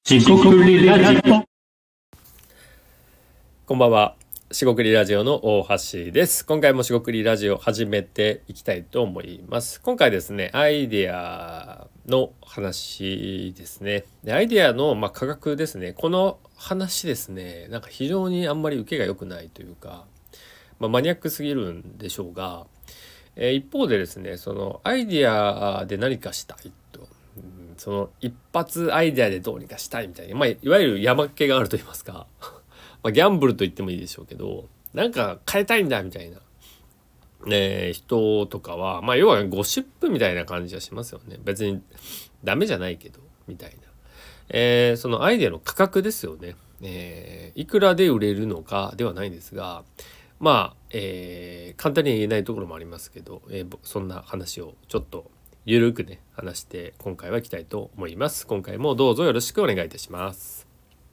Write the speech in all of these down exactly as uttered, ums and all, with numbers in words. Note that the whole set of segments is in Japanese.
しごくりラジオ。 こんばんは。しごくりラジオの大橋です。今回もしごくりラジオ始めていきたいと思います。今回ですね、アイデアの話ですね。でアイデアの、まあ、価格ですね。この話ですね、なんか非常にあんまり受けが良くないというか、まあ、マニアックすぎるんでしょうが、えー一方でですね、そのアイデアで何かしたいと。うんその一発アイデアでどうにかしたいみたいな、まあ、いわゆる山っ気があると言いますかまあギャンブルと言ってもいいでしょうけど、なんか変えたいんだみたいな、ね、人とかは、まあ要はゴシップみたいな感じはしますよね。別にダメじゃないけどみたいな、えーそのアイデアの価格ですよね。えーいくらで売れるのかではないんですが、まあ、えー簡単には言えないところもありますけど、えーぼそんな話をちょっとゆるくね話して今回はいきたいと思います。今回もどうぞよろしくお願いいたします。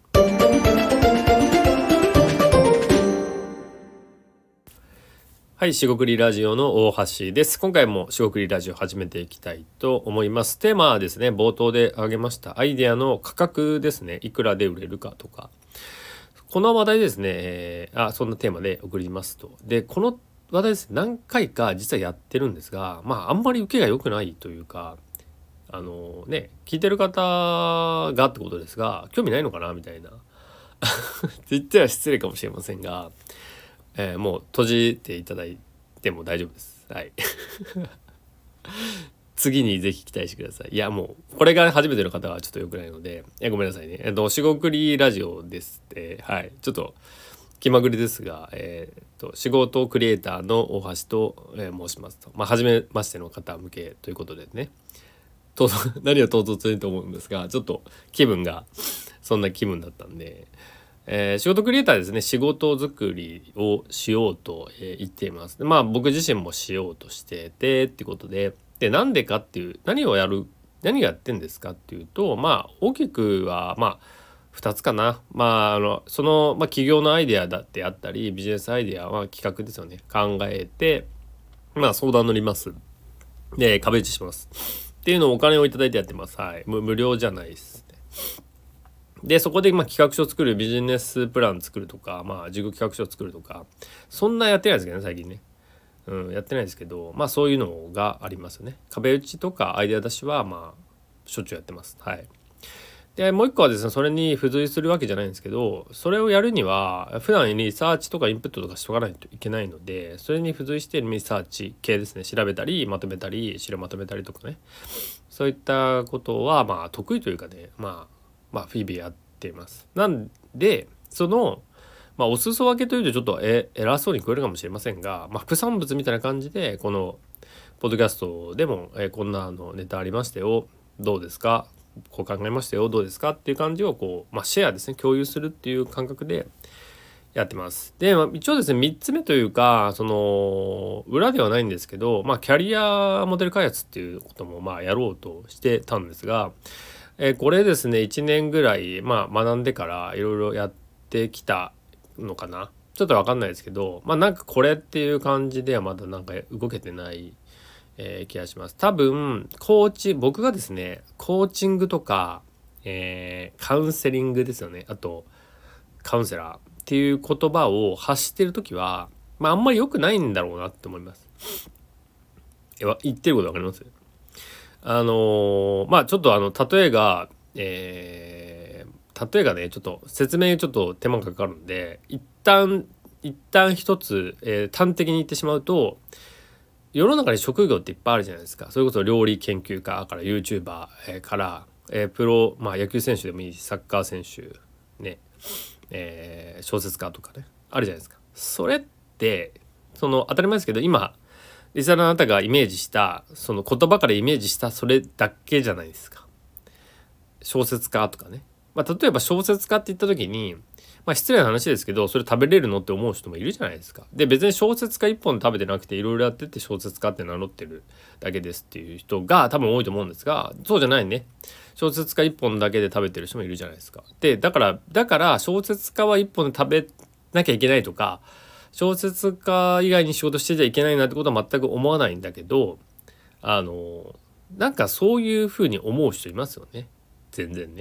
はい、しごくりラジオの大橋です。今回もしごくりラジオ始めていきたいと思います。テーマはですね、冒頭で挙げましたアイデアの価格ですね。いくらで売れるかとか。この話題ですね、えーあ、そんなテーマで送りますと。で、この話題ですね、何回か実はやってるんですが、まあ、あんまり受けが良くないというか、あのね、聞いてる方がってことですが、興味ないのかなみたいな。って言っては失礼かもしれませんが、えーもう閉じていただいても大丈夫です。はい。次にぜひ期待してください。いや、もうこれが初めての方はちょっと良くないので、えごめんなさいね。えっとしごくりラジオですって、はい、ちょっと気まぐれですが、えー、と仕事クリエイターの大橋と、えー申しますと、まあ初めましての方向けということでね。と何を唐突にと思うんですが、ちょっと気分がそんな気分だったんで。えー仕事クリエイターですね。仕事作りをしようと、えー言っています。でまあ僕自身もしようとしててってことで、でなんでかっていう、何をやる何をやってんですかっていうと、まあ大きくはまあふたつかな。まああのその、まあ、企業のアイデアだってあったり、ビジネスアイデアは企画ですよね。考えて、まあ相談乗ります。で壁打ちしますっていうのをお金をいただいてやってます。はい、無無料じゃないですね。でそこでまあ企画書を作る、ビジネスプラン作るとか、まあ事業企画書を作るとか、そんなやってないですけどね最近ね、うん、やってないですけど、まあそういうのがありますよね。壁打ちとかアイデア出しはまあしょっちゅうやってます。はい。でもう一個はですね、それに付随するわけじゃないんですけど、それをやるには普段にリサーチとかインプットとかしとかないといけないので、それに付随してリサーチ系ですね、調べたりまとめたり資料まとめたりとかね、そういったことはまあ得意というかね、まあまあフィービーやっています。なんでそのまあお裾分けというとちょっとえ偉そうに聞こえるかもしれませんが、まあ、副産物みたいな感じでこのポッドキャストでも、えこんなのネタありましたよ、どうですか、こう考えましたよ、どうですかっていう感じをこう、まあ、シェアですね、共有するっていう感覚でやってます。で、まあ、一応ですねみっつめというか、その裏ではないんですけど、まあ、キャリアモデル開発っていうこともまあやろうとしてたんですが、えーこれですねいちねんぐらい、まあ、学んでからいろいろやってきたのかな、ちょっと分かんないですけど、まあなんかこれっていう感じではまだなんか動けてない、えー気がします。多分コーチ僕がですねコーチングとか、えーカウンセリングですよね、あとカウンセラーっていう言葉を発してる時は、まああんまり良くないんだろうなって思います。えわ言ってること分かります？あのーまあちょっとあの例えが、えー、例えがねちょっと説明ちょっと手間がかかるんで、一旦一旦一つ、えー端的に言ってしまうと、世の中に職業っていっぱいあるじゃないですか。それこそ料理研究家から YouTuber、えーから、えープロ、まあ、野球選手でもいいし、サッカー選手ね、えー小説家とかねあるじゃないですか。それってその当たり前ですけど、今リサのあなたがイメージしたその言葉からイメージしたそれだけじゃないですか。小説家とかね、まあ、例えば小説家って言った時に、まあ、失礼な話ですけど、それ食べれるのって思う人もいるじゃないですか。で別に小説家一本食べてなくていろいろやってて小説家って名乗ってるだけですっていう人が多分多いと思うんですが、そうじゃないね。小説家一本だけで食べてる人もいるじゃないですか。でだからだから小説家は一本で食べなきゃいけないとか、小説家以外に仕事してちゃいけないなってことは全く思わないんだけど、あのなんかそういうふうに思う人いますよね。全然ね。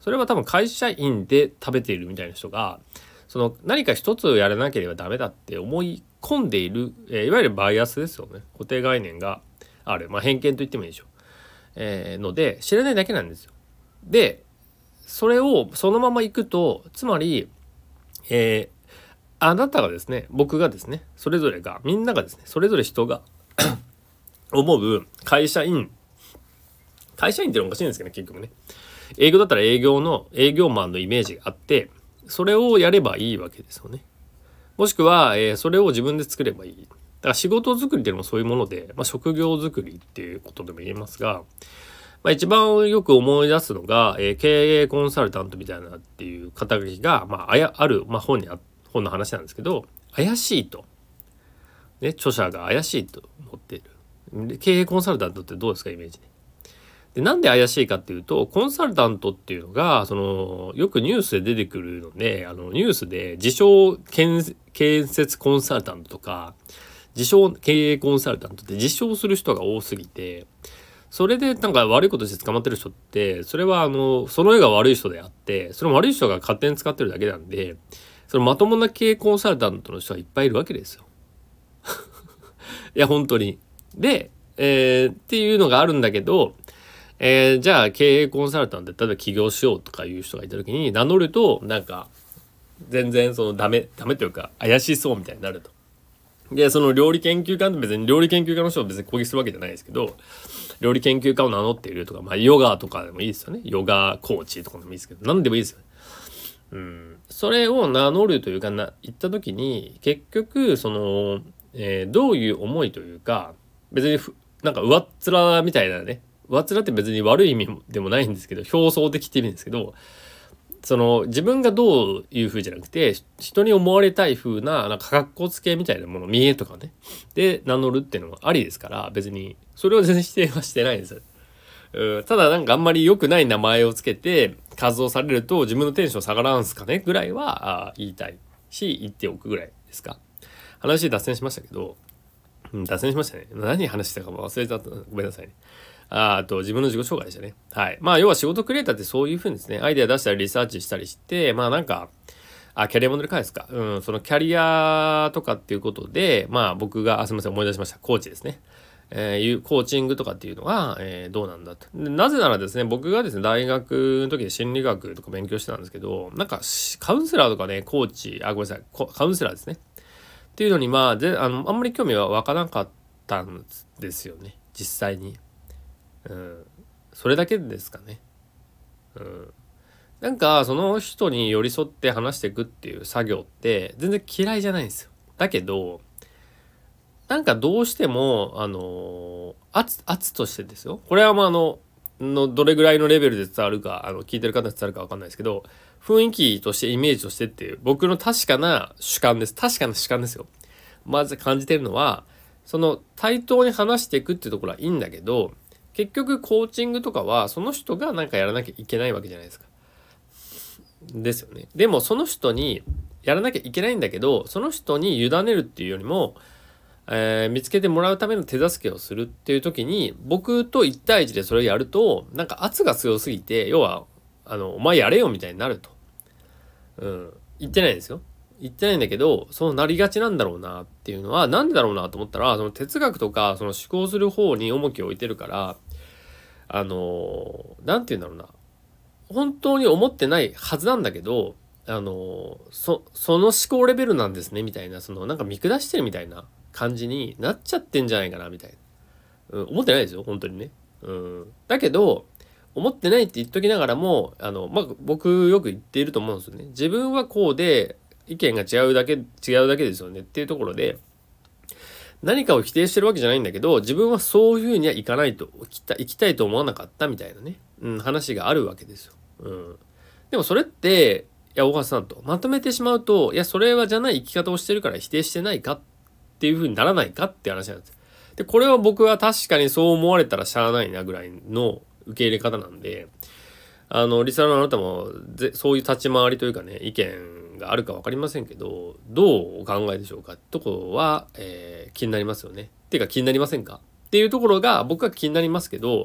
それは多分会社員で食べているみたいな人が、その何か一つをやらなければダメだって思い込んでいる、えー、いわゆるバイアスですよね。固定概念がある、まあ、偏見と言ってもいいでしょう、えー、ので知らないだけなんですよ。でそれをそのまま行くと、つまり、えー、あなたがですね、僕がですね、それぞれがみんながですね、それぞれ人が思う会社員会社員っていうのはおかしいんですけどね、結局ね、営業だったら営業の営業マンのイメージがあって、それをやればいいわけですよね。もしくは、えー、それを自分で作ればいい。だから仕事作りっていうのもそういうもので、まあ、職業作りっていうことでも言えますが、まあ、一番よく思い出すのが、えー、経営コンサルタントみたいなっていう肩書きが、まあ、あやある、まあ、本にあ本の話なんですけど、怪しいと、ね、著者が怪しいと思っている。経営コンサルタントってどうですか、イメージね。でなんで怪しいかっていうと、コンサルタントっていうのがそのよくニュースで出てくるので、あのニュースで自称建設コンサルタントとか自称経営コンサルタントって自称する人が多すぎて、それでなんか悪いことして捕まってる人って、それはあのその絵が悪い人であって、その悪い人が勝手に使ってるだけなんで、そのまともな経営コンサルタントの人はいっぱいいるわけですよ。いや本当に。で、えー、っていうのがあるんだけど、えー、じゃあ経営コンサルタントで例えば起業しようとかいう人がいた時に名乗ると、なんか全然そのダメダメというか怪しそうみたいになると。でその料理研究家って別に料理研究家の人を別に攻撃するわけじゃないですけど、料理研究家を名乗っているとか、まあヨガとかでもいいですよね。ヨガコーチとかでもいいですけど、何でもいいですよね。うん、それを名乗るというかな言った時に、結局その、えー、どういう思いというか、別になんか上っ面みたいなね、上っ面って別に悪い意味でもないんですけど、表層的って意味ですけど、その自分がどういう風じゃなくて、人に思われたい風な、なんか格好つけみたいなもの、見栄とかねで名乗るっていうのもありですから、別にそれを全然否定はしてないんですよ。うん、ただなんかあんまり良くない名前をつけて活動されると自分のテンション下がらんすかねぐらいはあ言いたいし、言っておくぐらいですか。話脱線しましたけど、うん、脱線しましたね。何話したかも忘れちゃった。ごめんなさいね。あ, あと自分の自己紹介でしたね。はい。まあ要は仕事クリエイターってそういう風にですね、アイデア出したりリサーチしたりして、まあなんか、あ、キャリアモデル会ですか。うん、そのキャリアとかっていうことで、まあ僕が、あ、すみません、思い出しました。コーチですね。えー、いうコーチングとかっていうのは、えー、どうなんだと。なぜならですね、僕がですね、大学の時で心理学とか勉強してたんですけど、なんかカウンセラーとかね、コーチ、あ、ごめんなさい、カウンセラーですね。っていうのに、まあ、であのあんまり興味は湧かなかったんですよね、実際に。うん、それだけですかね。うん、なんかその人に寄り添って話していくっていう作業って全然嫌いじゃないんですよ。だけどなんかどうしてもあの圧圧としてですよ。これはまああののどれぐらいのレベルで伝わるか、あの聞いてる方に伝わるか分かんないですけど、雰囲気としてイメージとしてっていう僕の確かな主観です。確かな主観ですよ。まず感じてるのは、その対等に話していくっていうところはいいんだけど、結局コーチングとかはその人がなんかやらなきゃいけないわけじゃないですか。ですよね。でもその人にやらなきゃいけないんだけど、その人に委ねるっていうよりも、えー、見つけてもらうための手助けをするっていう時に、僕といち対いちでそれをやると、なんか圧が強すぎて、要はあのお前やれよみたいになると。うん、言ってないんですよ。言ってないんだけど、そうなりがちなんだろうなっていうのは、なんでだろうなと思ったら、その哲学とかその思考する方に重きを置いてるから、あのなんて言うんだろうな、本当に思ってないはずなんだけど、あのそその思考レベルなんですねみたいな、そのなんか見下してるみたいな感じになっちゃってんじゃないかなみたいな、うん、思ってないですよ本当にね。うん、だけど思ってないって言っときながらも、あのまあ僕よく言っていると思うんですよね。自分はこうで意見が違うだけ違うだけですよねっていうところで、何かを否定してるわけじゃないんだけど、自分はそういうふうにはいかないと、生きた生きたいと思わなかったみたいなね、うん、話があるわけですよ。うん、でもそれって、いや大橋さんとまとめてしまうと、いやそれはじゃない生き方をしてるから否定してないかっていうふうにならないかって話なんです。でこれは僕は確かにそう思われたらしゃあないなぐらいの受け入れ方なんで、あのリスナーのあなたもぜそういう立ち回りというかね、意見があるか分かりませんけど、どうお考えでしょうかってところは、えー、気になりますよね。っていうか気になりませんかっていうところが僕は気になりますけど、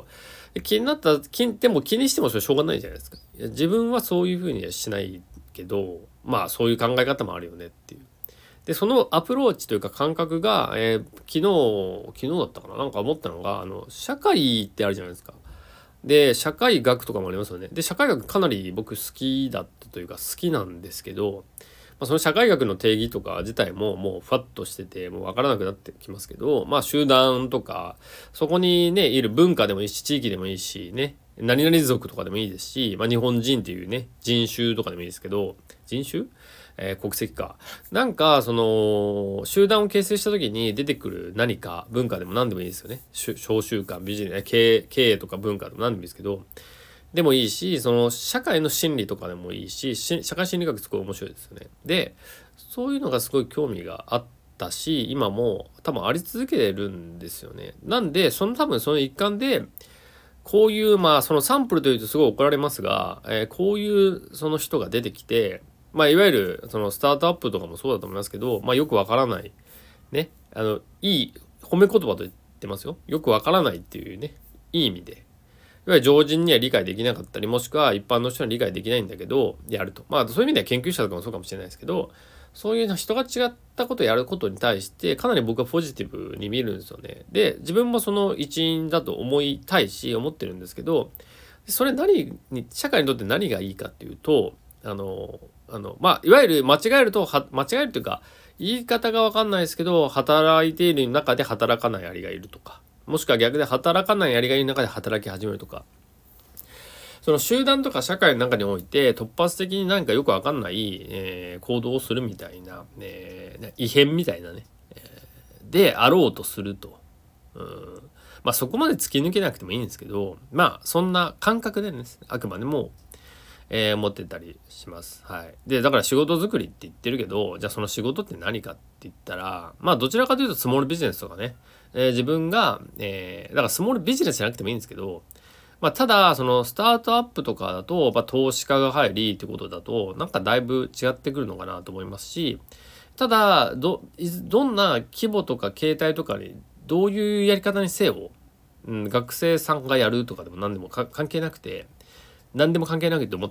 気になった気でも気にしてもそれしょうがないじゃないですか。いや自分はそういうふうにはしないけど、まあそういう考え方もあるよねっていう。でそのアプローチというか感覚が、えー、昨日昨日だったかな、なんか思ったのが、あの社会ってあるじゃないですか。で社会学とかもありますよね。で社会学かなり僕好きだったというか好きなんですけど、まあ、その社会学の定義とか自体ももうふわっとしててもう分からなくなってきますけど、まあ集団とかそこにねいる文化でもいいし地域でもいいしね、何々族とかでもいいですし、まあ、日本人っていうね人種とかでもいいですけど、人種えー、国籍かなんかその集団を形成した時に出てくる何か文化でも何でもいいですよね。小習慣ビジネス経営、経営とか文化でも何でもいいですけど、でもいいし、その社会の心理とかでもいいし、社会心理学すごい面白いですよね。でそういうのがすごい興味があったし、今も多分あり続けてるんですよね。なんでその多分その一環でこういうまあそのサンプルというとすごい怒られますが、えー、こういうその人が出てきて、まあいわゆるそのスタートアップとかもそうだと思いますけど、まあよくわからないね、あのいい褒め言葉と言ってますよ。よくわからないっていうね、いい意味で。いわゆる常人には理解できなかったり、もしくは一般の人には理解できないんだけどやると、まあそういう意味では研究者とかもそうかもしれないですけど、そういう人が違ったことをやることに対してかなり僕はポジティブに見るんですよね。で自分もその一員だと思いたいし思ってるんですけど、それ何に社会にとって何がいいかっていうと、あのあのまあいわゆる間違えるとは間違えるというか言い方が分かんないですけど、働いている中で働かないアリがいるとか、もしくは逆で働かないアリがいる中で働き始めるとか、その集団とか社会の中において突発的に何かよく分かんない、えー、行動をするみたいな、えー、異変みたいなね、えー、であろうとすると、うん、まあそこまで突き抜けなくてもいいんですけど、まあそんな感覚でねあくまでも、えー、持ってたりします。はい。でだから仕事作りって言ってるけど、じゃあその仕事って何かって言ったら、まあどちらかというとスモールビジネスとかね、えー、自分が、えー、だからスモールビジネスじゃなくてもいいんですけど、まあ、ただそのスタートアップとかだと、まあ、投資家が入りってことだとなんかだいぶ違ってくるのかなと思いますし、ただ ど, どんな規模とか形態とかにどういうやり方にせよ、うん、学生さんがやるとかでも何でも関係なくて、何でも関係なくて思って、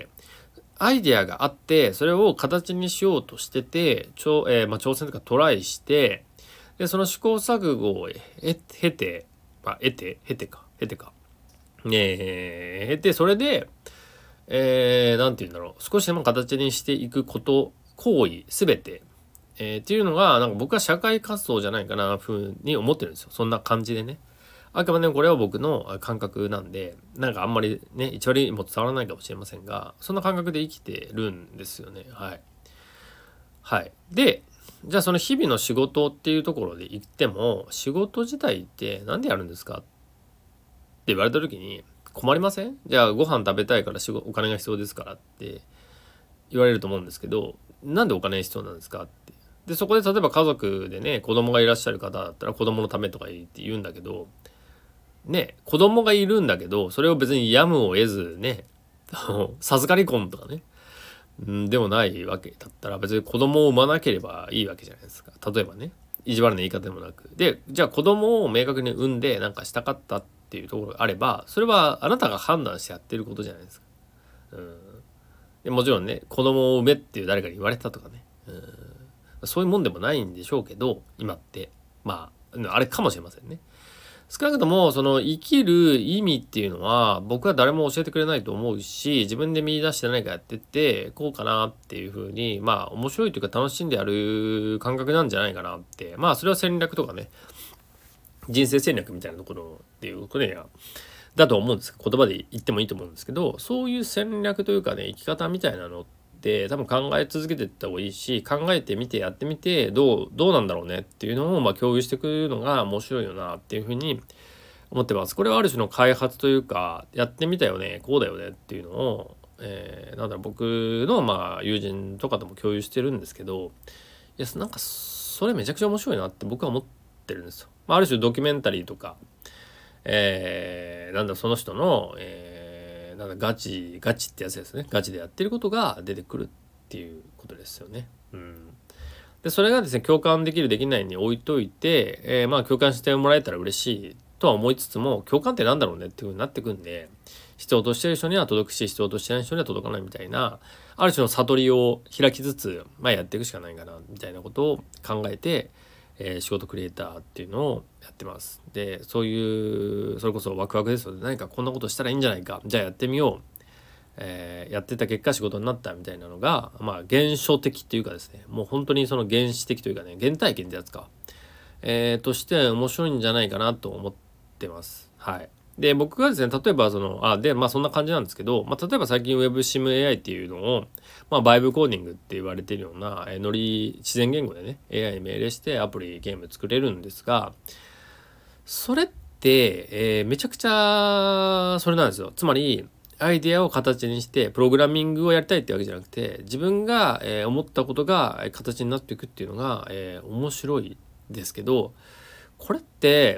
アイデアがあってそれを形にしようとしてて、ちょ、えーまあ、挑戦とかトライして、でその試行錯誤を経て、まあ、得て経てか経てかえー、でそれで、えー、なんて言うんだろう、少しでも形にしていくこと行為すべて、えー、っていうのがなんか僕は社会活動じゃないかなふうに思ってるんですよ。そんな感じでね、あくまでもこれは僕の感覚なんで、なんかあんまりね一割も伝わらないかもしれませんが、そんな感覚で生きてるんですよね。はいはい。でじゃあその日々の仕事っていうところで言っても、仕事自体って何でやるんですかって言われた時に困りません？じゃあご飯食べたいから仕事お金が必要ですからって言われると思うんですけど、なんでお金必要なんですかって。でそこで例えば家族でね子供がいらっしゃる方だったら子供のためとか言って言うんだけどね、子供がいるんだけどそれを別にやむを得ずね授かり婚とかね、んでもないわけだったら別に子供を産まなければいいわけじゃないですか。例えばね、意地悪な言い方でもなく、でじゃあ子供を明確に産んでなんかしたかったっていうところがあれば、それはあなたが判断してやってることじゃないですか。うん、でもちろんね子供を産めっていう誰かに言われたとかね、うん、そういうもんでもないんでしょうけど今ってまああれかもしれませんね。少なくともその生きる意味っていうのは僕は誰も教えてくれないと思うし、自分で見出して何かやってってこうかなっていうふうに、まあ面白いというか楽しんでやる感覚なんじゃないかなって、まあそれは戦略とかね人生戦略みたいなところっていうことにはだと思うんです。言葉で言ってもいいと思うんですけど、そういう戦略というかね生き方みたいなのって多分考え続けていった方がいいし、考えてみてやってみてどうどうなんだろうねっていうのをまあ共有していくのが面白いよなっていうふうに思ってます。これはある種の開発というか、やってみたよねこうだよねっていうのを、えー、なんだろう僕のまあ友人とかとも共有してるんですけど、いやなんかそれめちゃくちゃ面白いなって僕は思ってるんですよ。まあ、ある種ドキュメンタリーとか、えー、なんだその人の、えー、なんだガチガチってやつですね。ガチでやってることが出てくるっていうことですよね。うん。でそれがですね共感できるできないに置いといて、えー、まあ共感してもらえたら嬉しいっとは思いつつも、共感ってなんだろうねっていう風になってくんで、必要としてる人には届くし、必要としてない人には届かないみたいな、ある種の悟りを開きつつ、まあやっていくしかないかなみたいなことを考えて、えー、仕事クリエイターっていうのをやってます。で、そういうそれこそワクワクですので、何かこんなことしたらいいんじゃないか、じゃあやってみよう、えー、やってた結果仕事になったみたいなのが、まあ現象的っていうかですね、もう本当にその原始的というかね、原体験ってやつか、えー、として面白いんじゃないかなと思ってます。はい。で、僕がですね、例えばその、あ、で、まあそんな感じなんですけど、まあ例えば最近 WebSimAI っていうのを、まあバイブコーディングって言われてるような、えー、ノリ、自然言語でね、エーアイ に命令してアプリ、ゲーム作れるんですが、それって、えー、めちゃくちゃ、それなんですよ。つまり、アイデアを形にして、プログラミングをやりたいってわけじゃなくて、自分が、えー、思ったことが形になっていくっていうのが、えー、面白いですけど、これって、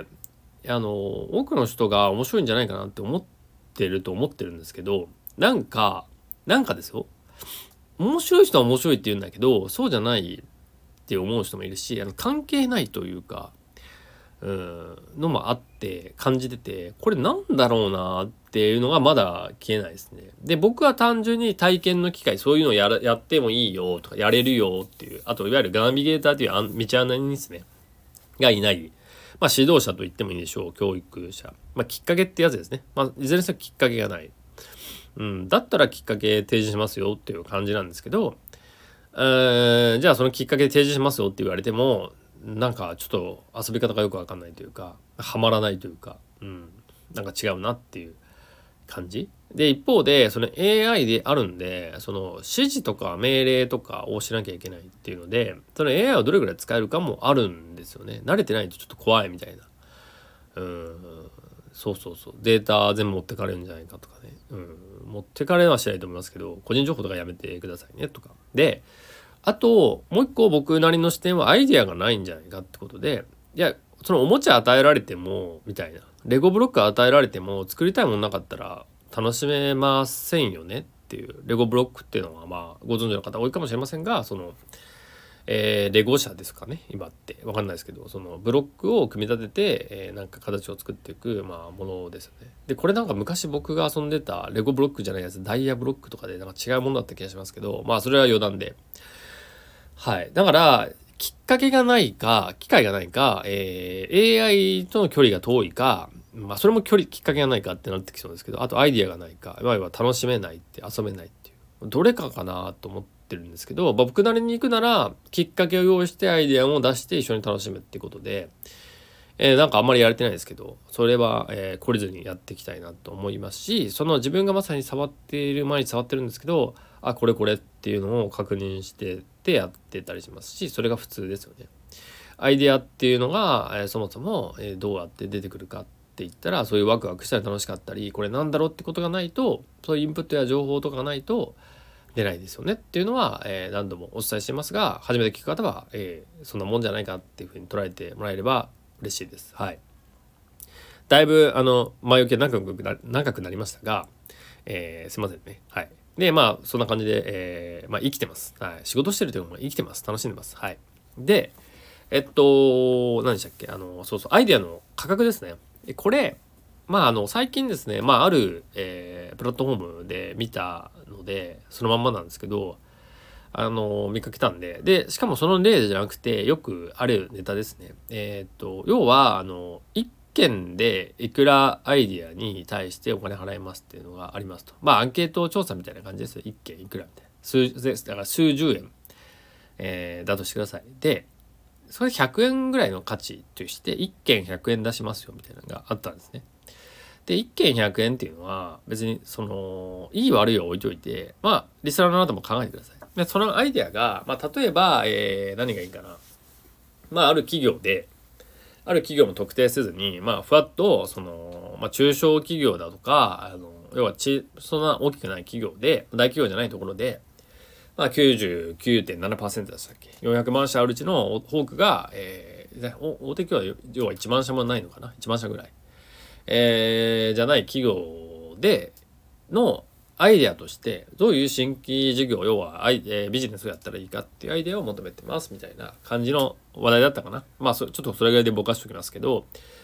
あの多くの人が面白いんじゃないかなって思ってると思ってるんですけど、なんかなんかですよ、面白い人は面白いって言うんだけど、そうじゃないって思う人もいるし、あの関係ないというか、うんのもあって感じてて、これなんだろうなっていうのがまだ消えないですね。で、僕は単純に体験の機会、そういうのをやらやってもいいよとか、やれるよっていう、あといわゆるナビゲーターという道案内人ですねがいない、まあ、指導者と言ってもいいでしょう、教育者、まあ、きっかけってやつですね。まあ、いずれにせよきっかけがない、うん、だったらきっかけ提示しますよっていう感じなんですけど、えー、じゃあそのきっかけ提示しますよって言われても、なんかちょっと遊び方がよく分かんないというか、はまらないというか、うん、なんか違うなっていう感じで、一方でその エーアイ であるんで、その指示とか命令とかをしなきゃいけないっていうので、その エーアイ をどれぐらい使えるかもあるんですよね。慣れてないとちょっと怖いみたいな、うん、そうそうそう、データ全部持ってかれるんじゃないかとかね、うん、持ってかれはしないと思いますけど、個人情報とかやめてくださいねとかで、あともう一個僕なりの視点はアイディアがないんじゃないかってことで、いや、そのおもちゃ与えられてもみたいな、レゴブロック与えられても作りたいものなかったら楽しめませんよねっていう。レゴブロックっていうのはまあご存知の方多いかもしれませんが、その、えー、レゴ社ですかね、今って分かんないですけど、そのブロックを組み立てて、えー、なんか形を作っていく、まあ、ものですよね。でこれなんか昔僕が遊んでたレゴブロックじゃないやつ、ダイヤブロックとかでなんか違うものだった気がしますけど、まあそれは余談で、はい。だからきっかけがないか機会がないか、えー、エーアイ との距離が遠いか、まあそれも距離きっかけがないかってなってきそうですけど、あとアイディアがないか、いわゆる楽しめないって遊べないっていう、どれかかなと思ってるんですけど、まあ、僕なりに行くならきっかけを用意してアイディアを出して一緒に楽しむっていうことで、えー、なんかあんまりやれてないですけど、それは、えー、懲りずにやっていきたいなと思いますし、その自分がまさに触っている前に触ってるんですけど、あ、これこれっていうのを確認してってやってたりしますし、それが普通ですよね。アイデアっていうのが、えー、そもそも、えー、どうやって出てくるかって言ったら、そういうワクワクしたり楽しかったり、これなんだろうってことがないと、そういうインプットや情報とかがないと出ないですよねっていうのは、えー、何度もお伝えしていますが、初めて聞く方は、えー、そんなもんじゃないかっていうふうに捉えてもらえれば嬉しいです。はい。だいぶあの前置きが長くな長くなりましたが、えー、すいませんね。はい。で、まあそんな感じで、えー、まあ生きてます。はい。仕事してるというか、生きてます。楽しんでます。はい。で、えっと何でしたっけ、あのそうそうアイデアの価格ですね。これまああの最近ですね、まあある、えー、プラットフォームで見たのでそのまんまなんですけど、あの見かけたんで、でしかもその例じゃなくてよくあるネタですね。えっと要はあの一件でいくらアイディアに対してお金払いますっていうのがありますと。まあアンケート調査みたいな感じですよ。一件いくらみたいな、数だから数十円、えー、だとしてください。でそれひゃくえんぐらいの価値としていっけんひゃくえん出しますよみたいなのがあったんですね。でいっけんひゃくえんっていうのは別にそのいい悪いを置いといて、まあリスナーのあなたも考えてください。でそのアイデアが、まあ、例えば、えー、何がいいかな、まあある企業である企業も特定せずに、まあふわっとその、まあ、中小企業だとか、あの要はちそんな大きくない企業で大企業じゃないところで、まあ きゅうじゅうきゅうてんななパーセント でしたっけ、よんひゃくまん社あるうちの多くが、えー、大手企業は要はいちまん社もないのかな、いちまん社ぐらい、えー、じゃない企業でのアイデアとしてどういう新規事業、要はアイ、えー、ビジネスをやったらいいかっていうアイデアを求めてますみたいな感じの話題だったかな。まあそちょっとそれぐらいでぼかしておきますけど、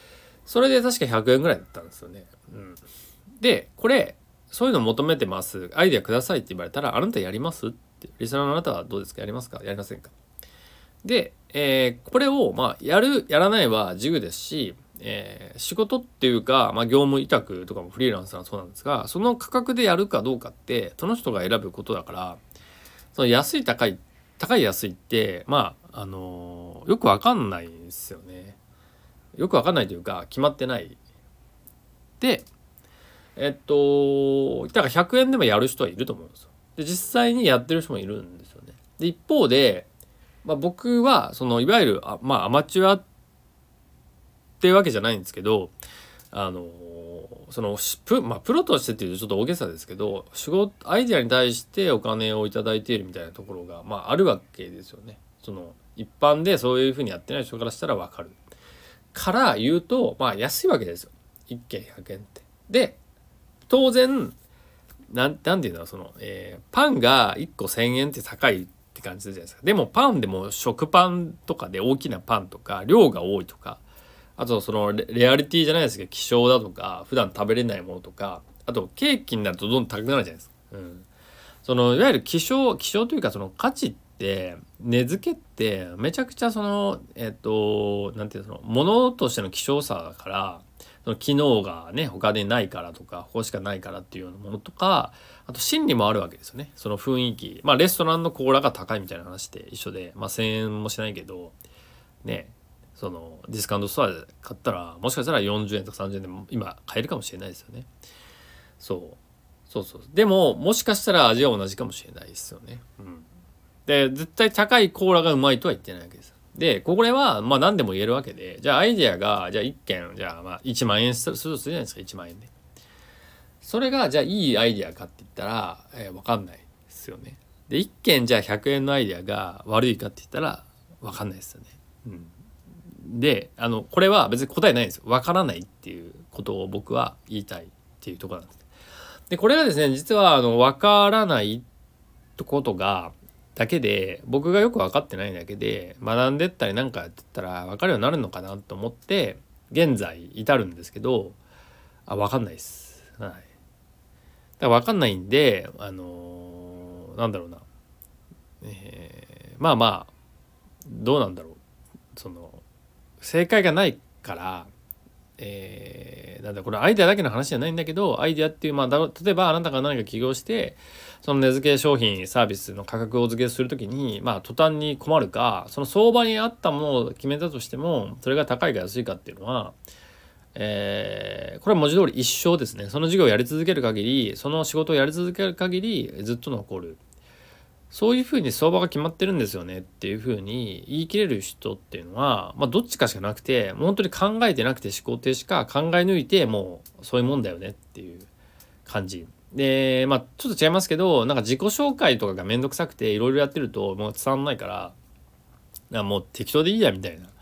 それで確かひゃくえんぐらいだったんですよね。うん、でこれそういうの求めてます、アイデアくださいって言われたら、あなたやりますって、リスナーのあなたはどうですか、やりますか、やりませんか。で、えー、これをまあやるやらないは自由ですし、えー、仕事っていうか、まあ、業務委託とかもフリーランスはそうなんですが、その価格でやるかどうかってその人が選ぶことだから、その安い高い高い安いってまああのー、よくわかんないんですよね。よくわかんないというか決まってない。でえっとだからひゃくえんでもやる人はいると思うんですよ。で実際にやってる人もいるんですよね。で一方で、まあ、僕はそのいわゆるあ、まあ、アマチュアっていうわけじゃないんですけど、あのそのプ、まあ、プロとしてっていうとちょっと大げさですけど、仕事アイデアに対してお金をいただいているみたいなところが、まあ、あるわけですよね。その一般でそういうふうにやってない人からしたら分かるから言うと、まあ安いわけですよ、いっけんひゃくえんって。で当然なんなんていうのその、えー、パンがいっこせんえんって高いって感じするじゃないですか。でもパンでも食パンとかで大きなパンとか量が多いとか、あとその レ, レアリティじゃないですけど希少だとか普段食べれないものとか、あとケーキになるとどんどん高くなるじゃないですか。うん、そのいわゆる希少希少というかその価値って値付けってめちゃくちゃそのえっとなんていうのものとしての希少さだから、その機能がね他でないからとかここしかないからっていうようなものとか、あと心理もあるわけですよね。その雰囲気、まあレストランのコーラが高いみたいな話って一緒で、まあせんえんもしないけどね、そのディスカウントストアで買ったらもしかしたらよんじゅうえんとかさんじゅうえんでも今買えるかもしれないですよね。そうそうそう。でももしかしたら味は同じかもしれないですよね。うん、で絶対高いコーラがうまいとは言ってないわけです。でこれはまあ何でも言えるわけで、じゃあアイデアがじゃあいっけんじゃあまあいちまんえんするとするじゃないですか。いちまんえんでそれがじゃあいいアイデアかって言ったら、えー、分かんないですよね。でいっけんじゃあひゃくえんのアイデアが悪いかって言ったら分かんないですよね。うん、であのこれは別に答えないんですよ。分からないっていうことを僕は言いたいっていうところなんです。でこれがですね実はあの分からないことがだけで僕がよく分かってないだけで学んでったりなんかやってったら分かるようになるのかなと思って現在至るんですけど、あ分かんないです。はい。だから分かんないんであのー、なんだろうな、えー、まあまあどうなんだろう、その正解がないから、えー、なんだこれアイデアだけの話じゃないんだけど、アイデアっていうまあだ例えばあなたが何か起業してその値付け商品サービスの価格を付けするときにまあ途端に困るか、その相場に合ったものを決めたとしてもそれが高いか安いかっていうのは、えー、これは文字通り一生ですね。その事業をやり続ける限り、その仕事をやり続ける限りずっと残る。そういうふうに相場が決まってるんですよねっていうふうに言い切れる人っていうのは、まあ、どっちかしかなくて、もう本当に考えてなくて思考停止か考え抜いてもうそういうもんだよねっていう感じで、まあちょっと違いますけど、なんか自己紹介とかがめんどくさくていろいろやってるともう伝わんないから、らもう適当でいいやみたいな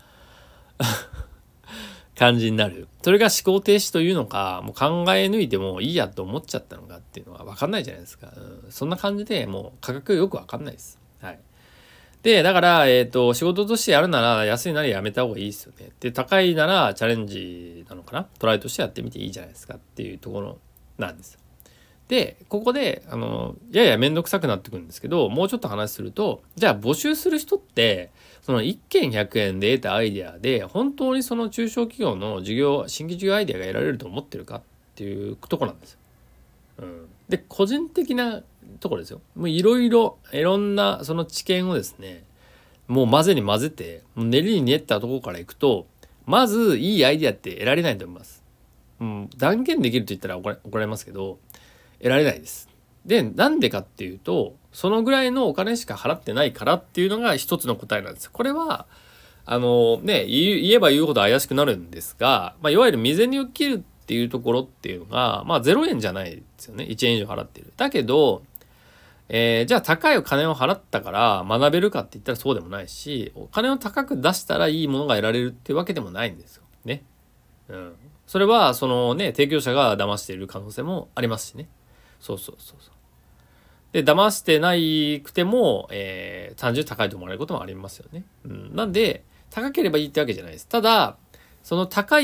感じになる。それが思考停止というのか、もう考え抜いてもいいやと思っちゃったのかっていうのは分かんないじゃないですか。うん、そんな感じでもう価格よく分かんないです。はい。で、だから、えっと、仕事としてやるなら安いならやめた方がいいですよね。で、高いならチャレンジなのかな、トライとしてやってみていいじゃないですかっていうところなんですよ。で、ここで、あの、ややめんどくさくなってくるんですけど、もうちょっと話すると、じゃあ募集する人って、そのいっけんひゃくえんで得たアイデアで、本当にその中小企業の事業、新規事業アイデアが得られると思ってるかっていうところなんですよ。うん。で、個人的なところですよ。もういろいろ、いろんなその知見をですね、もう混ぜに混ぜて、練りに練ったところからいくと、まずいいアイデアって得られないと思います。うん、断言できると言ったら怒ら怒られますけど、得られないです。で、なんでかっていうと、そのぐらいのお金しか払ってないからっていうのが一つの答えなんです。これは、あのね、言えば言うほど怪しくなるんですが、まあ、いわゆる未然に受けるっていうところっていうのが、まあ、ゼロえんじゃないですよね。いちえん以上払ってる。だけど、えー、じゃあ高いお金を払ったから学べるかって言ったらそうでもないし、お金を高く出したらいいものが得られるっていうわけでもないんですよ。ね。うん。それは、そのね、提供者が騙している可能性もありますしね。そうそうそうそう。で、騙してないくても、えー、単純に高いと思われることもありますよね。うん。なんで、高ければいいってわけじゃないです。ただ、その高い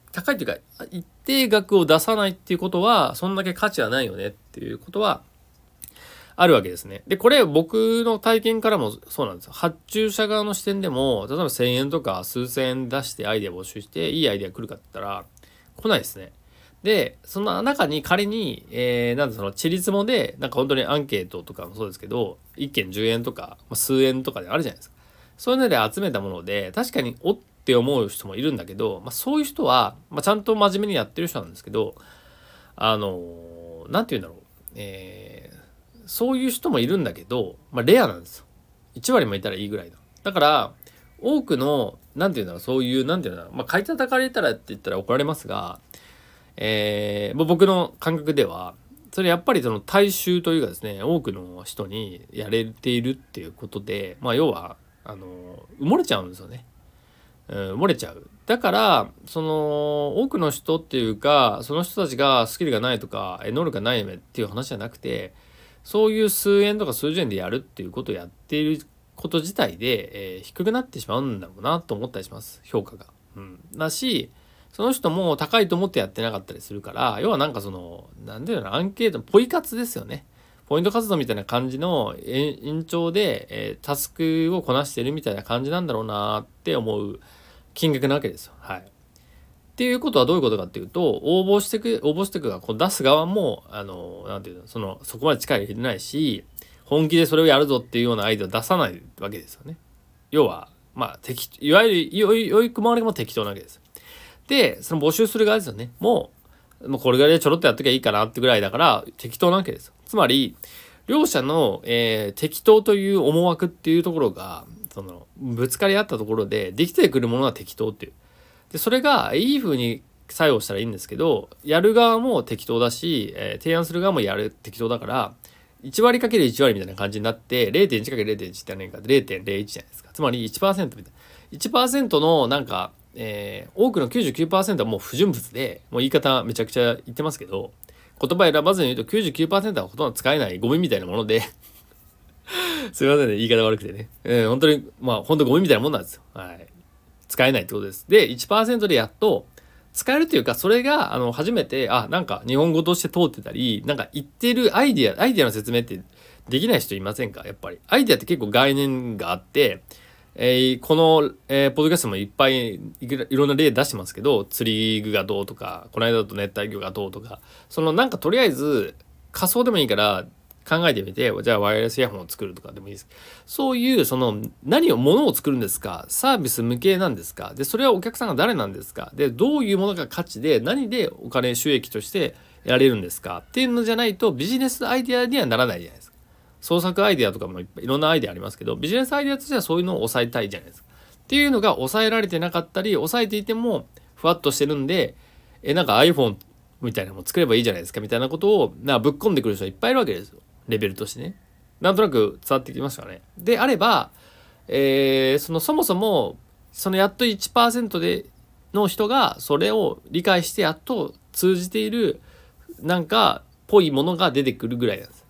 高いっていうか一定額を出さないっていうことはそんだけ価値はないよねっていうことはあるわけですね。で、これ僕の体験からもそうなんですよ。発注者側の視点でも、例えばせんえんとか数千円出してアイデア募集して、いいアイデア来るかって言ったら、来ないですね。で、その中に仮に、えー、なんでその、チリツモで、なんか本当にアンケートとかもそうですけど、いっけんじゅうえんとか、まあ、数円とかであるじゃないですか。そういうので集めたもので、確かにおって思う人もいるんだけど、まあ、そういう人は、まあ、ちゃんと真面目にやってる人なんですけど、あのー、なんて言うんだろう。えーそういう人もいるんだけど、まあ、レアなんですよ。いち割もいたらいいぐらいだ。だから、多くの、なんていうんだろう、そういう、なんていうんだろう、まあ、買い叩かれたらって言ったら怒られますが、えー、僕の感覚では、それやっぱりその大衆というかですね、多くの人にやれているっていうことで、まあ、要は、あの、埋もれちゃうんですよね。うん、埋もれちゃう。だから、その、多くの人っていうか、その人たちがスキルがないとか、能力がないっていう話じゃなくて、そういう数円とか数十円でやるっていうことをやっていること自体で、えー、低くなってしまうんだろうなと思ったりします。評価が。うん。だし、その人も高いと思ってやってなかったりするから、要はなんかその、なんていうの、アンケート、ポイ活ですよね。ポイント活動みたいな感じの延長で、えー、タスクをこなしてるみたいな感じなんだろうなって思う金額なわけですよ。はい。っていうことはどういうことかっていうと、応募してく、応募してくが、こう出す側も、あの、なんていうの、その、そこまで力入れてないし、本気でそれをやるぞっていうようなアイデアを出さないわけですよね。要は、まあ、適、いわゆる、よい、よいくまわりも適当なわけです。で、その募集する側ですよね。もう、もうこれぐらいでちょろっとやっときゃいいかなってぐらいだから、適当なわけです。つまり、両者の、えー、適当という思惑っていうところが、その、ぶつかり合ったところで、できてくるものは適当っていう。で、それがいい風に作用したらいいんですけど、やる側も適当だし、えー、提案する側もやる適当だから、いち割かけるいち割みたいな感じになって、れいてんいちかけるれいてんいち って何か れいてんれいいち じゃないですか。つまり いちパーセント みたいな。いちパーセント のなんか、えー、多くの きゅうじゅうきゅうパーセント はもう不純物で、もう言い方めちゃくちゃ言ってますけど、言葉選ばずに言うと きゅうじゅうきゅうパーセント はほとんど使えないゴミみたいなもので、すいませんね、言い方悪くてね。えー、本当に、まあ本当ゴミみたいなもんなんですよ。はい。使えないってことです。で、いちパーセント でやっと使えるというか、それが、あの、初めて、あ、なんか日本語として通ってたり、なんか言ってるアイディア、アイディアの説明ってできない人いませんか？やっぱり。アイディアって結構概念があって、えー、この、えー、ポッドキャストもいっぱいいろんな例出してますけど、釣り具がどうとか、この間だと熱帯魚がどうとか、そのなんかとりあえず仮想でもいいから考えてみて、じゃあワイヤレスイヤホンを作るとかでもいいです。そういうその何を物を作るんですか、サービス無形なんですか、でそれはお客さんが誰なんですか、でどういうものが価値で何でお金収益として得られるんですかっていうのじゃないとビジネスアイデアにはならないじゃないですか。創作アイデアとかもいっぱいいろんなアイデアありますけど、ビジネスアイデアとしてはそういうのを抑えたいじゃないですか。っていうのが抑えられてなかったり、抑えていてもふわっとしてるんで、えなんか iPhone みたいなのも作ればいいじゃないですかみたいなことをなぶっ込んでくる人いっぱいいるわけですよ。レベルとしてね。なんとなく伝わってきましたかね。であれば、えー、そのそもそもそのやっと いちパーセント での人がそれを理解してやっと通じているなんかぽいものが出てくるぐらいなんです。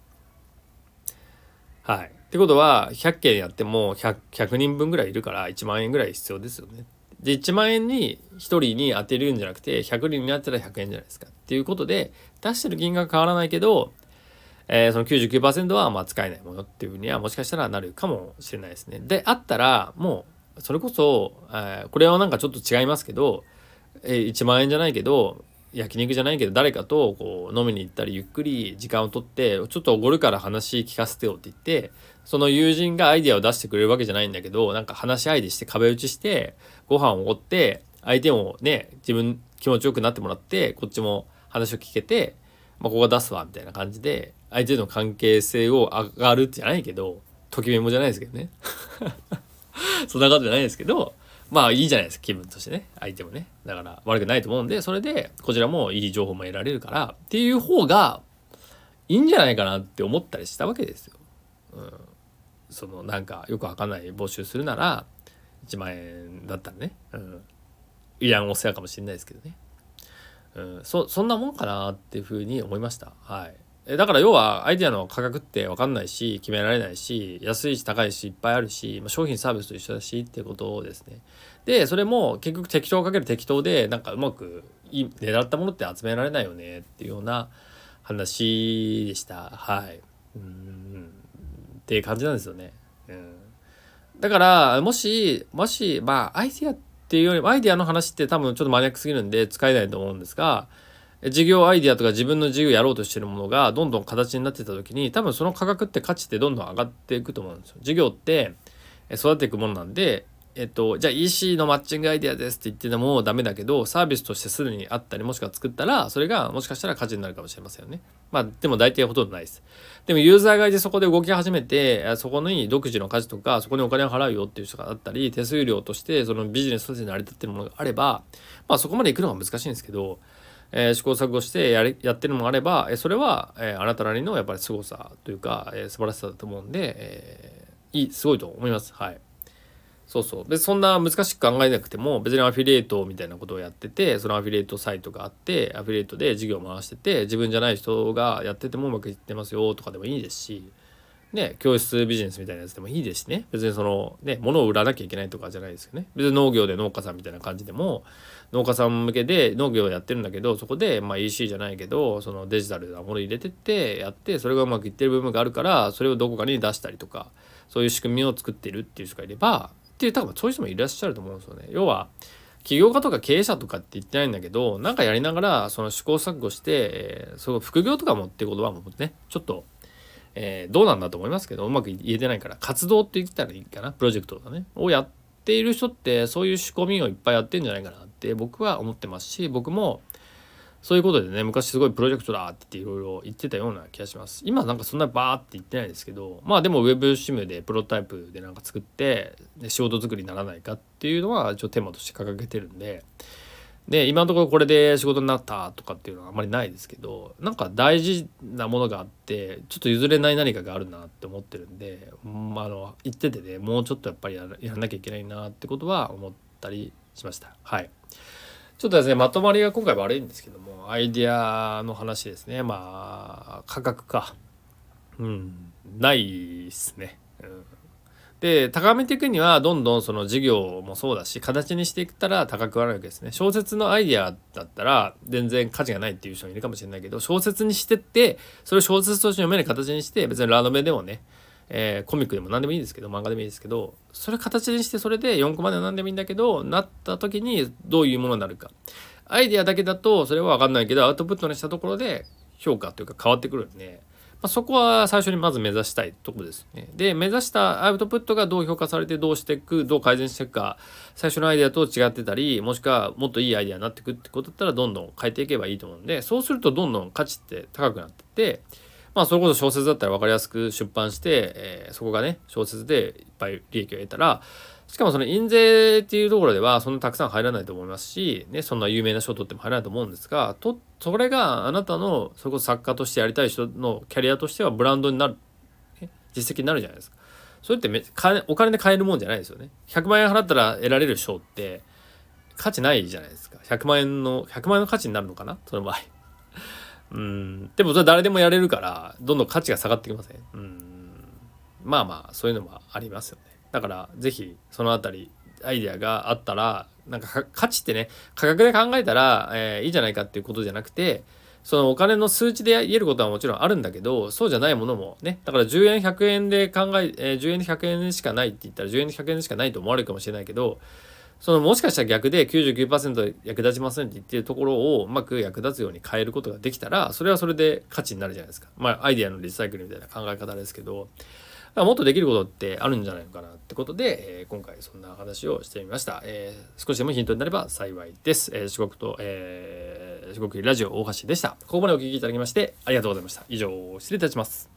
はい。ってことはひゃっけんやっても 100, ひゃくにんぶんぐらいいるからいちまんえんぐらい必要ですよね。でいちまんえんにひとりに当てるんじゃなくてひゃくにんになったらひゃくえんじゃないですかっていうことで、出してる金額変わらないけど、えー、その きゅうじゅうきゅうパーセント はまあ使えないものっていうふうにはもしかしたらなるかもしれないですね。であったらもうそれこそ、えー、これはなんかちょっと違いますけど、えー、いちまんえんじゃないけど焼肉じゃないけど誰かとこう飲みに行ったりゆっくり時間をとってちょっとおごるから話聞かせてよって言って、その友人がアイデアを出してくれるわけじゃないんだけど、なんか話し相手して壁打ちしてご飯をおごって相手もね自分気持ちよくなってもらってこっちも話を聞けて、まあ、ここが出すわみたいな感じで相手の関係性を上がるじゃないけど、ときメモじゃないですけどねそんなことじゃないですけど、まあいいじゃないですか気分としてね、相手もね。だから悪くないと思うんで、それでこちらもいい情報も得られるからっていう方がいいんじゃないかなって思ったりしたわけですよ。うん、そのなんかよくわかんない募集するならいちまんえんだったらね、うん、いらんお世話かもしれないですけどね、うん、そそんなもんかなっていうふうに思いました。はい。 だから要はアイデアの価格って分かんないし決められないし安いし高いしいっぱいあるし商品サービスと一緒だしっていうことですね。でそれも結局適当かける適当でなんかうまくいい狙ったものって集められないよねっていうような話でした。はいうんっていう感じなんですよね。うん、だからもしもしまあアイデアっていうよりもアイデアの話って多分ちょっとマニアックすぎるんで使えないと思うんですが、事業アイデアとか自分の事業やろうとしてるものがどんどん形になってた時に多分その価格って価値ってどんどん上がっていくと思うんですよ。事業って育っていくものなんで、えっと、じゃあ イーシー のマッチングアイデアですって言っててもダメだけどサービスとしてすでにあったりもしくは作ったらそれがもしかしたら価値になるかもしれませんよね。まあでも大体ほとんどないです。でもユーザーがいてそこで動き始めてそこに独自の価値とかそこにお金を払うよっていう人があったり手数料としてそのビジネスとして成り立ってるものがあればまあそこまでいくのが難しいんですけど、えー、試行錯誤してやりやってるのもあれば、えー、それは、えー、あなたなりのやっぱり凄さというか、えー、素晴らしさだと思うんで、えー、いいすごいと思います。はい。そうそう。でそんな難しく考えなくても別にアフィリエイトみたいなことをやっててそのアフィリエイトサイトがあってアフィリエイトで事業を回してて自分じゃない人がやっててもうまくいってますよとかでもいいですし、ね、教室ビジネスみたいなやつでもいいですしね。別にそのね物を売らなきゃいけないとかじゃないですよね。別に農業で農家さんみたいな感じでも農家さん向けで農業をやってるんだけどそこでまあ イーシー じゃないけどそのデジタルなもの入れてってやってそれがうまくいってる部分があるからそれをどこかに出したりとかそういう仕組みを作ってるっていう人がいればっていう多分そういう人もいらっしゃると思うんですよね。要は起業家とか経営者とかって言ってないんだけどなんかやりながらその試行錯誤して、えー、その副業とかもっていう言葉もねちょっと、えー、どうなんだと思いますけどうまく言えてないから活動って言ったらいいかなプロジェクトとかねをやっている人ってそういう仕込みをいっぱいやってんじゃないかなって僕は思ってますし僕もそういうことでね昔すごいプロジェクトだっていろいろ言ってたような気がします。今なんかそんなバーって言ってないですけどまあでもウェブシムでプロトタイプでなんか作ってで仕事作りにならないかっていうのは一応テーマとして掲げてるんでで今のところこれで仕事になったとかっていうのはあんまりないですけどなんか大事なものがあってちょっと譲れない何かがあるなって思ってるんで、まあ、あの言っててねもうちょっとやっぱりやらやらなきゃいけないなってことは思ったりしました。はい。ちょっとですねまとまりが今回悪いんですけどもアイデアの話ですね。まあ価格かうんないですね。うんで高めていくにはどんどんその事業もそうだし形にしていったら高くなるわけですね。小説のアイデアだったら全然価値がないっていう人もいるかもしれないけど小説にしてってそれを小説として読める形にして別にラノベでもね、えー、コミックでも何でもいいですけど漫画でもいいですけどそれ形にしてそれでよんコマで何でもいいんだけどなった時にどういうものになるか。アイデアだけだとそれは分かんないけどアウトプットにしたところで評価というか変わってくるんで。まあ、そこは最初にまず目指したいところですね。で目指したアウトプットがどう評価されてどうしていくどう改善していくか最初のアイデアと違ってたりもしくはもっといいアイデアになっていくってことだったらどんどん変えていけばいいと思うんでそうするとどんどん価値って高くなってってまあそれこそ小説だったら分かりやすく出版して、えー、そこがね小説でいっぱい利益を得たらしかもその印税っていうところではそんなたくさん入らないと思いますし、ね、そんな有名な賞を取っても入らないと思うんですがとそれがあなたのそれこそ作家としてやりたい人のキャリアとしてはブランドになる、ね、実績になるじゃないですか。それってめ金お金で買えるもんじゃないですよね。ひゃくまんえん払ったら得られる賞って価値ないじゃないですか。ひゃくまんえんのひゃくまんえんの価値になるのかなその場合うんでもそれ誰でもやれるからどんどん価値が下がってきません。うんまあまあそういうのもありますよね。だからぜひそのあたりアイデアがあったらなんか価値ってね価格で考えたら、えー、いいじゃないかっていうことじゃなくてそのお金の数値で言えることはもちろんあるんだけどそうじゃないものもねだからじゅうえんひゃくえんで考ええー、じゅうえんでひゃくえんしかないって言ったらじゅうえんでひゃくえんしかないと思われるかもしれないけどそのもしかしたら逆で きゅうじゅうきゅうパーセント 役立ちませんって言ってるところをうまく役立つように変えることができたらそれはそれで価値になるじゃないですか。まあアイデアのリサイクルみたいな考え方ですけどもっとできることってあるんじゃないのかなってことで、えー、今回そんな話をしてみました、えー、少しでもヒントになれば幸いです、えー、四国と、えー、四国ラジオ大橋でした。ここまでお聞きいただきましてありがとうございました。以上失礼いたします。